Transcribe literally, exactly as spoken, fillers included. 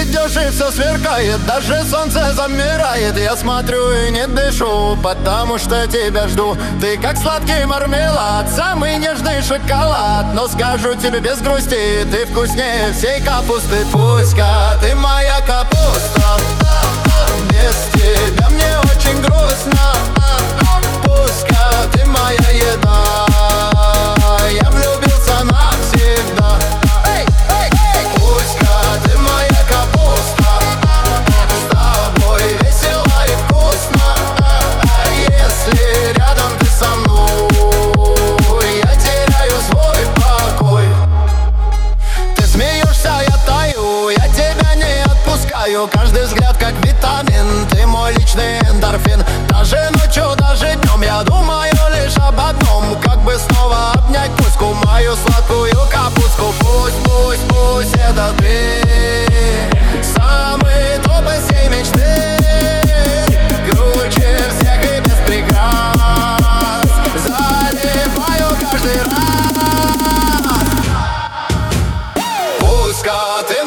идешь и все сверкает, даже солнце замирает. Я смотрю и не дышу, потому что тебя жду. Ты как сладкий мармелад, самый нежный шоколад. Но скажу тебе без грусти, ты вкуснее всей капусты. Пуська, ты моя капуста, без тебя мне очень грустно. Пуська, ты моя еда, я влюбился навсегда. Пуська, ты моя капуста, с тобой весело и вкусно. Если рядом ты со мной, я теряю свой покой. Ты смеешься, я таю, я тебя не отпускаю. Каждый взгляд как витамин, ты мой личный эндорфин. Даже ночью, даже днем я думаю лишь об одном: как бы снова обнять Пуську, мою сладкую капустку. Пусть, пусть, пусть это ты, самый топ из всей мечты. Круче всех и без прикрас, заливаю каждый раз. Пуська, ты